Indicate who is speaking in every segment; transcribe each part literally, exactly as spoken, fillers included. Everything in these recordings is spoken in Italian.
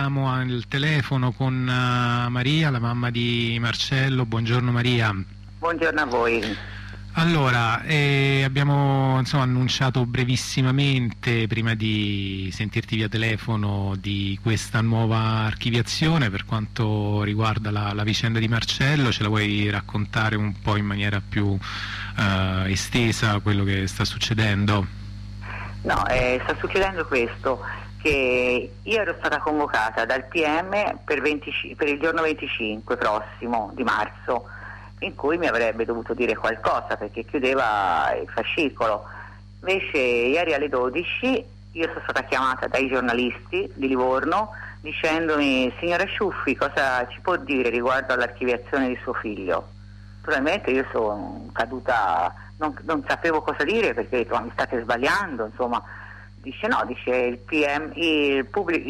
Speaker 1: abbiamo al telefono con uh, Maria, la mamma di Marcello. Buongiorno Maria.
Speaker 2: Buongiorno a voi.
Speaker 1: Allora, eh, abbiamo insomma annunciato brevissimamente, prima di sentirti via telefono, di questa nuova archiviazione per quanto riguarda la, la vicenda di Marcello. Ce la vuoi raccontare un po' in maniera più eh, estesa quello che sta succedendo?
Speaker 2: No, eh, sta succedendo questo, che io ero stata convocata dal P M per, venticinque, per il giorno venticinque prossimo di marzo, in cui mi avrebbe dovuto dire qualcosa perché chiudeva il fascicolo. Invece ieri alle dodici io sono stata chiamata dai giornalisti di Livorno dicendomi: signora Sciuffi, cosa ci può dire riguardo all'archiviazione di suo figlio? Probabilmente io sono caduta, non, non sapevo cosa dire perché ho detto: ma mi state sbagliando, insomma. Dice no, dice il P M, il pubblico,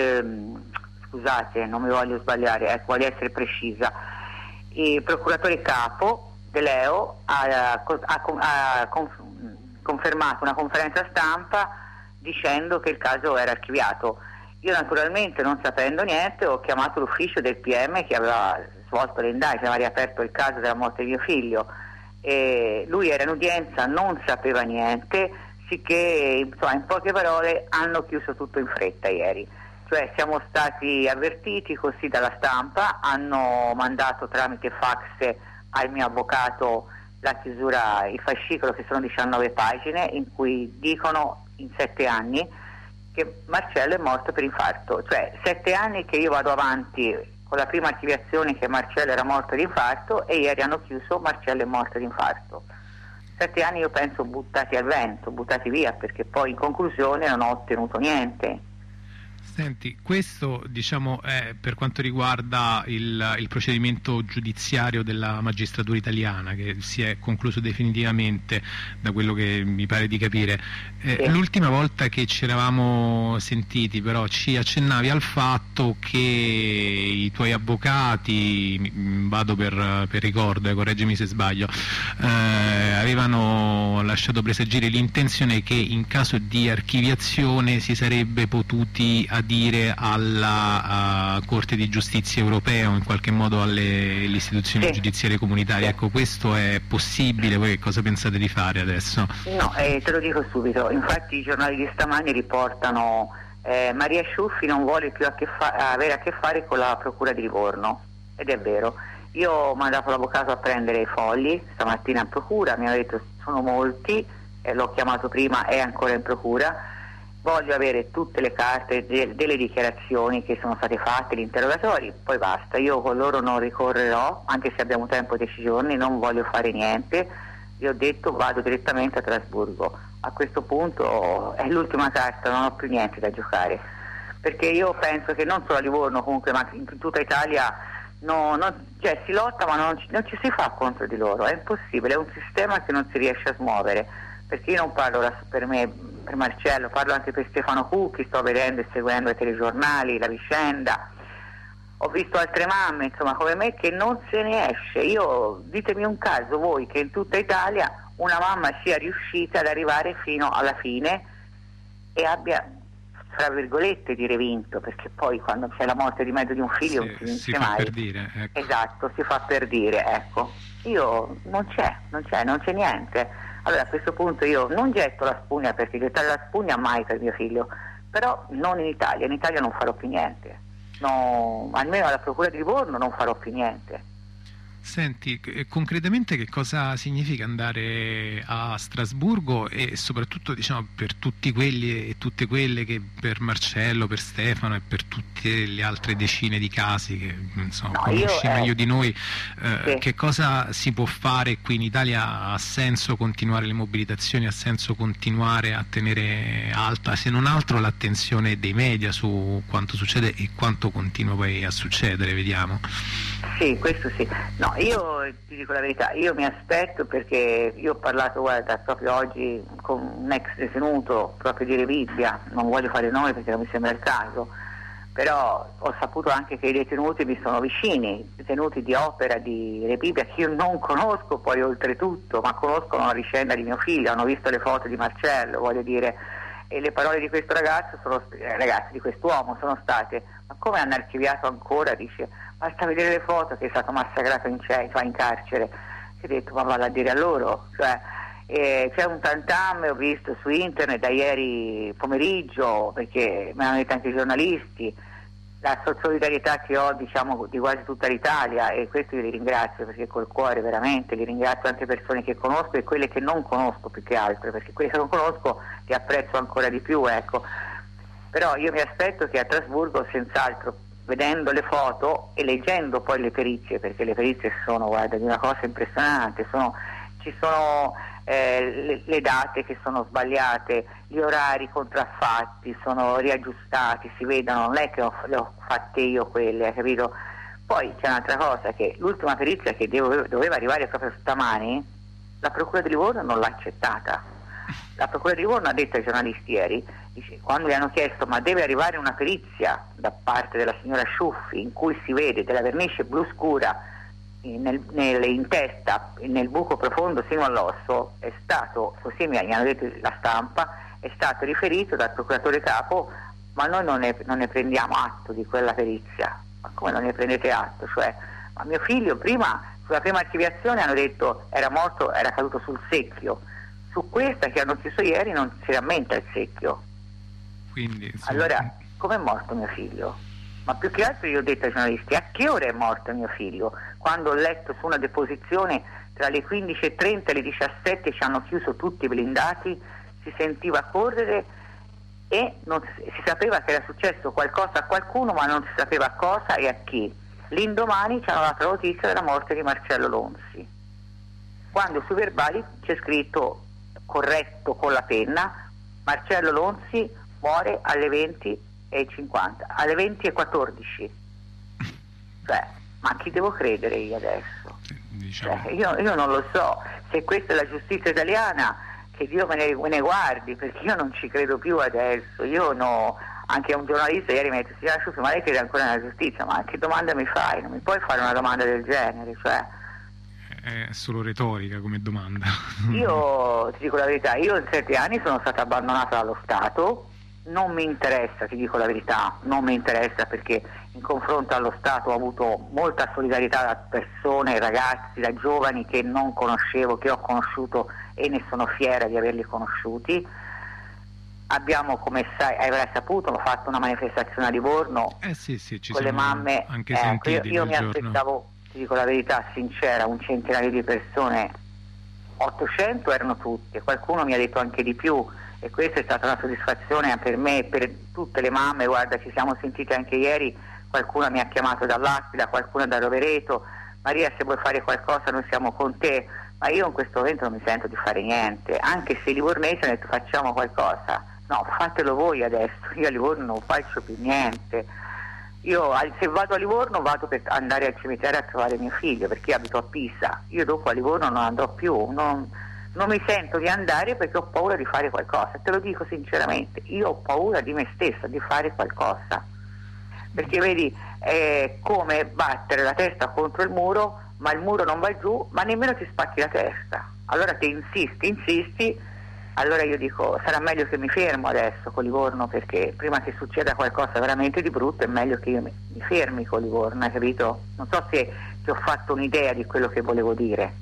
Speaker 2: scusate, non mi voglio sbagliare, ecco, voglio essere precisa. Il procuratore capo De Leo ha, ha, ha confermato una conferenza stampa dicendo che il caso era archiviato. Io naturalmente, non sapendo niente, ho chiamato l'ufficio del P M che aveva svolto le indagini, aveva riaperto il caso della morte di mio figlio, e lui era in udienza, non sapeva niente, sicché insomma, in poche parole hanno chiuso tutto in fretta ieri. Cioè siamo stati avvertiti così dalla stampa, hanno mandato tramite fax al mio avvocato la chiusura, il fascicolo, che sono diciannove pagine, in cui dicono in sette anni che Marcello è morto per infarto. Cioè sette anni che io vado avanti con la prima archiviazione che Marcello era morto di infarto, e ieri hanno chiuso Marcello è morto di infarto. Sette anni, io penso, buttati al vento, buttati via, perché poi in conclusione non ho ottenuto niente.
Speaker 1: Senti, questo diciamo è per quanto riguarda il, il procedimento giudiziario della magistratura italiana, che si è concluso definitivamente, da quello che mi pare di capire. Eh, sì. L'ultima volta che ci eravamo sentiti però ci accennavi al fatto che i tuoi avvocati, vado per, per ricordo, eh, correggimi se sbaglio, eh, avevano lasciato presagire l'intenzione che in caso di archiviazione si sarebbe potuti adire alla uh, Corte di Giustizia europea o in qualche modo alle istituzioni sì. giudiziarie comunitarie. Ecco, questo è possibile? Voi che cosa pensate di fare adesso?
Speaker 2: No, eh, te lo dico subito. Infatti i giornali di stamani riportano eh, Maria Sciuffi non vuole più a che fa- avere a che fare con la Procura di Livorno, ed è vero. Io ho mandato l'avvocato a prendere i fogli stamattina in procura, mi ha detto sono molti, eh, l'ho chiamato prima, è ancora in procura. Voglio avere tutte le carte de- delle dichiarazioni che sono state fatte, gli interrogatori, poi basta. Io con loro non ricorrerò, anche se abbiamo tempo dieci giorni, non voglio fare niente. Io ho detto vado direttamente a Strasburgo. A questo punto è l'ultima carta, non ho più niente da giocare, perché io penso che non solo a Livorno, comunque, ma in tutta Italia no, no, cioè, si lotta ma non ci, non ci si fa contro di loro, è impossibile, è un sistema che non si riesce a smuovere. Perché io non parlo per me, per Marcello, parlo anche per Stefano Cucchi, sto vedendo e seguendo i telegiornali, la vicenda, ho visto altre mamme, insomma, come me, che non se ne esce. Io, ditemi un caso voi che in tutta Italia una mamma sia riuscita ad arrivare fino alla fine e abbia, fra virgolette, dire vinto, perché poi quando c'è la morte di mezzo di un figlio
Speaker 1: sì,
Speaker 2: non si vince
Speaker 1: si fa
Speaker 2: mai.
Speaker 1: Per dire, ecco.
Speaker 2: Esatto, si fa per dire, ecco. Io non c'è, non c'è, non c'è niente. Allora a questo punto io non getto la spugna, perché gettare la spugna mai per mio figlio, però non in Italia, in Italia non farò più niente, no, almeno alla Procura di Livorno non farò più niente.
Speaker 1: Senti, concretamente che cosa significa andare a Strasburgo, e soprattutto diciamo per tutti quelli e tutte quelle che per Marcello, per Stefano e per tutte le altre decine di casi che insomma, no, conosci io, meglio eh, di noi, eh, sì. Che cosa si può fare qui in Italia? Ha senso continuare le mobilitazioni, ha senso continuare a tenere alta, se non altro, l'attenzione dei media su quanto succede e quanto continua poi a succedere, vediamo.
Speaker 2: Sì, questo sì. No, io ti dico la verità, io mi aspetto, perché io ho parlato, guarda, proprio oggi con un ex detenuto proprio di Rebibbia, non voglio fare nome perché non mi sembra il caso, però ho saputo anche che i detenuti mi sono vicini, detenuti di Opera, di Rebibbia, che io non conosco poi oltretutto, ma conoscono la vicenda di mio figlio, hanno visto le foto di Marcello, voglio dire, e le parole di questo ragazzo, sono, eh, ragazzo di quest'uomo sono state: ma come hanno archiviato ancora? Dice, basta vedere le foto che è stato massacrato in, cioè, in carcere. Si è detto, ma vado a dire a loro, cioè, eh, c'è un tantam, ho visto su internet da ieri pomeriggio, perché me l'hanno detto anche i giornalisti, la solidarietà che ho, diciamo, di quasi tutta l'Italia, e questo io li ringrazio, perché col cuore veramente li ringrazio, anche persone che conosco e quelle che non conosco più che altro, perché quelle che non conosco li apprezzo ancora di più, ecco. Però io mi aspetto che a Strasburgo, senz'altro, vedendo le foto e leggendo poi le perizie, perché le perizie sono, guarda, di una cosa impressionante, sono, ci sono eh, le, le date che sono sbagliate, gli orari contraffatti, sono riaggiustati, si vedono, non è che ho, le ho fatte io quelle, hai capito? Poi c'è un'altra cosa, che l'ultima perizia che devo, doveva arrivare proprio stamani, la Procura di Livorno non l'ha accettata. La Procura di Livorno ha detto ai giornalisti ieri, dice, quando gli hanno chiesto ma deve arrivare una perizia da parte della signora Sciuffi in cui si vede della vernice blu scura nel, nel, in testa, nel buco profondo sino all'osso, è stato, così mi hanno detto la stampa, è stato riferito dal procuratore capo, ma noi non ne, non ne prendiamo atto di quella perizia. Ma come non ne prendete atto? Cioè, ma mio figlio prima, sulla prima archiviazione hanno detto era morto, era caduto sul secchio, su questa che hanno chiuso ieri non si rammenta il secchio.
Speaker 1: Quindi, insomma...
Speaker 2: Allora, come è morto mio figlio? Ma più che altro io ho detto ai giornalisti, a che ora è morto mio figlio? Quando ho letto su una deposizione tra le quindici e trenta e le diciassette ci hanno chiuso tutti i blindati, si sentiva correre e non si, si sapeva che era successo qualcosa a qualcuno, ma non si sapeva cosa e a chi. L'indomani ci hanno dato la notizia della morte di Marcello Lonzi, quando sui verbali c'è scritto, corretto con la penna, Marcello Lonzi muore alle venti e cinquanta, alle venti e quattordici. Cioè, ma a chi devo credere io adesso?
Speaker 1: Diciamo.
Speaker 2: Cioè, io, io non lo so, se questa è la giustizia italiana, che Dio me ne, me ne guardi, perché io non ci credo più adesso. Io no, anche un giornalista ieri mi ha detto, signora Sciuffi, ma lei crede ancora nella giustizia? Ma che domanda mi fai? Non mi puoi fare una domanda del genere, cioè...
Speaker 1: È solo retorica come domanda.
Speaker 2: Io ti dico la verità, io in sette anni sono stata abbandonata dallo Stato, non mi interessa, ti dico la verità, non mi interessa, perché in confronto allo Stato ho avuto molta solidarietà da persone, ragazzi, da giovani che non conoscevo, che ho conosciuto e ne sono fiera di averli conosciuti. Abbiamo, come sai, avrai saputo, ho fatto una manifestazione a Livorno
Speaker 1: eh sì, sì, ci
Speaker 2: con le mamme,
Speaker 1: anche
Speaker 2: eh, io, io mi
Speaker 1: giorno.
Speaker 2: aspettavo, ti dico la verità sincera, un centinaio di persone, ottocento erano tutte, qualcuno mi ha detto anche di più, e questa è stata una soddisfazione per me e per tutte le mamme. Guarda, ci siamo sentite anche ieri, qualcuno mi ha chiamato dall'Aquila, qualcuno da Rovereto, Maria, se vuoi fare qualcosa noi siamo con te, ma io in questo momento non mi sento di fare niente, anche se i livornesi hanno detto facciamo qualcosa, no, fatelo voi adesso, io a Livorno non faccio più niente. Io se vado a Livorno vado per andare al cimitero a trovare mio figlio, perché io abito a Pisa, io dopo a Livorno non andrò più, non, non mi sento di andare perché ho paura di fare qualcosa, te lo dico sinceramente, io ho paura di me stessa di fare qualcosa, perché vedi è come battere la testa contro il muro, ma il muro non va giù, ma nemmeno ti spacchi la testa, allora te insisti, insisti. Allora io dico, sarà meglio che mi fermo adesso con Livorno, perché prima che succeda qualcosa veramente di brutto è meglio che io mi, mi fermi con Livorno, hai capito? Non so se ti ho fatto un'idea di quello che volevo dire.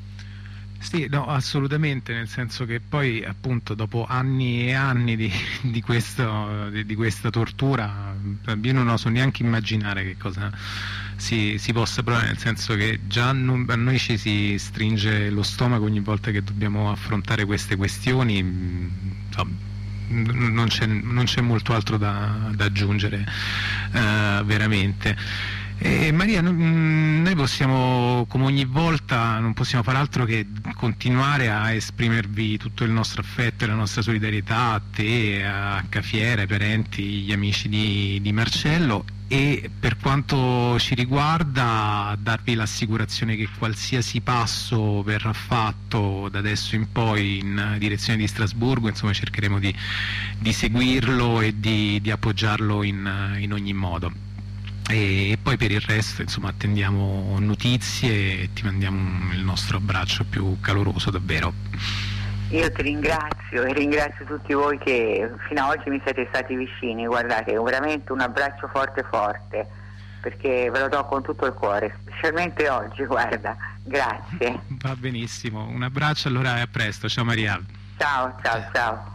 Speaker 1: Sì, no, assolutamente, nel senso che poi appunto dopo anni e anni di, di, questo, di, di questa tortura io non oso neanche immaginare che cosa si, si possa provare, nel senso che già non, a noi ci si stringe lo stomaco ogni volta che dobbiamo affrontare queste questioni, insomma, non c'è, non c'è molto altro da, da aggiungere uh, veramente. Eh, Maria, noi possiamo, come ogni volta, non possiamo fare altro che continuare a esprimervi tutto il nostro affetto e la nostra solidarietà a te, a Cafiera, ai parenti, gli amici di, di Marcello, e per quanto ci riguarda darvi l'assicurazione che qualsiasi passo verrà fatto da adesso in poi in direzione di Strasburgo, insomma, cercheremo di, di seguirlo e di, di appoggiarlo in, in ogni modo. E poi per il resto, insomma, attendiamo notizie e ti mandiamo il nostro abbraccio più caloroso davvero.
Speaker 2: Io ti ringrazio e ringrazio tutti voi che fino ad oggi mi siete stati vicini, guardate, veramente un abbraccio forte forte, perché ve lo do con tutto il cuore, specialmente oggi, guarda, grazie.
Speaker 1: Va benissimo, un abbraccio allora e a presto, ciao Maria.
Speaker 2: Ciao, ciao, ciao.